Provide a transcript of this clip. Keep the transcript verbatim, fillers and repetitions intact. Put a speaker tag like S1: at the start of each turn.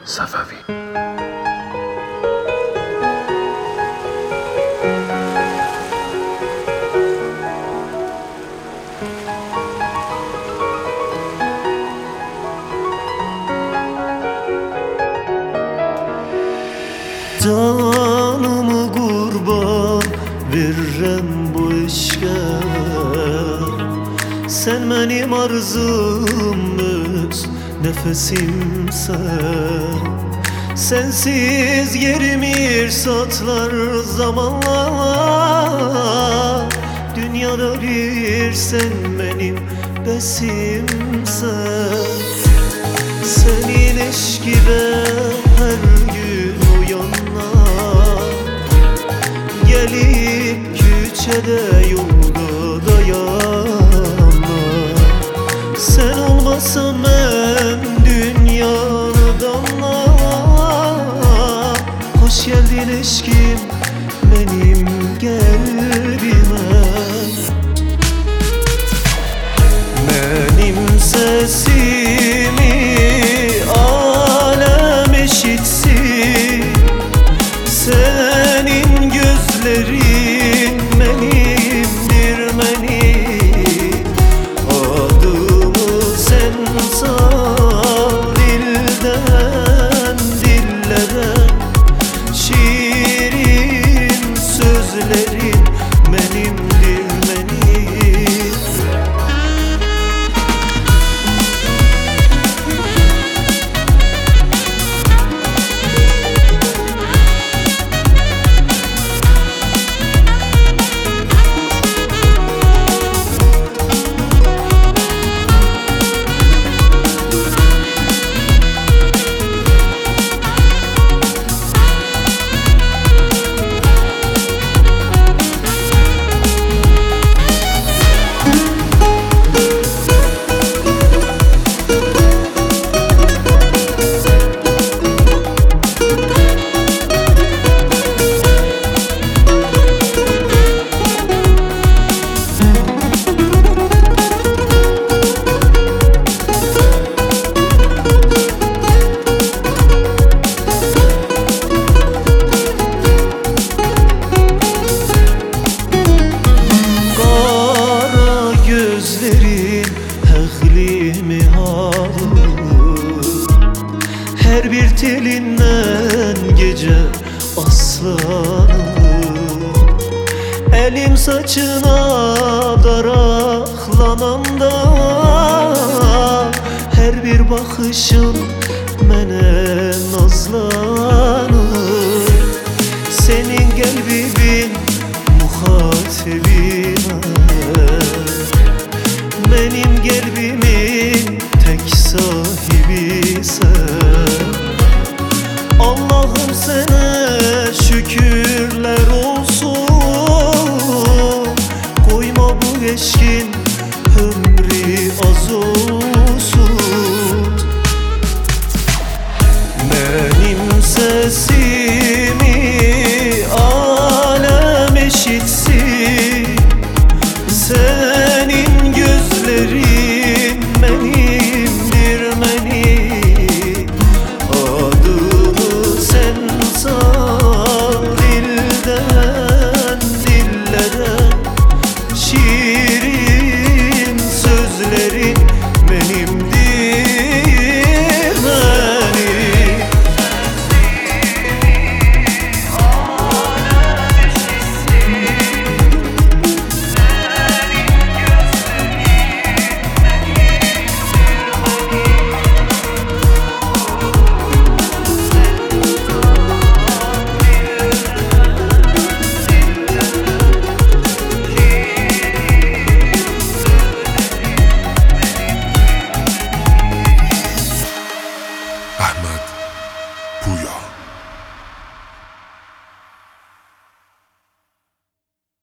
S1: Safevi.
S2: Canımı kurban veririm bu işe. Sen benim arzumuz, nefesimsen. Sensiz yerim saatler zamanla. Dünyada bir sen benim besimsen. Senin eşkine her gün uyanlar, gelip küçede yolda dayanlar. Sen olmasan ben dünyadan anlar. Hoş geldin eşkim benim kalbime. Benim sesimi alem eşitsin. Senin gözlerin benimdir benim. Adımı sen sar dilden dillere. Şiirin sözlerin benimdir benim. Əqlimi alır. Her bir telinden gece aslanır. Elim saçına daraklananda, her bir bakışın mene nazlanır. Senin kalbimin muhatebine, benim kalbimin tek sahibi sen. Allah'ım sana şükürler olsun. Koyma bu eşkin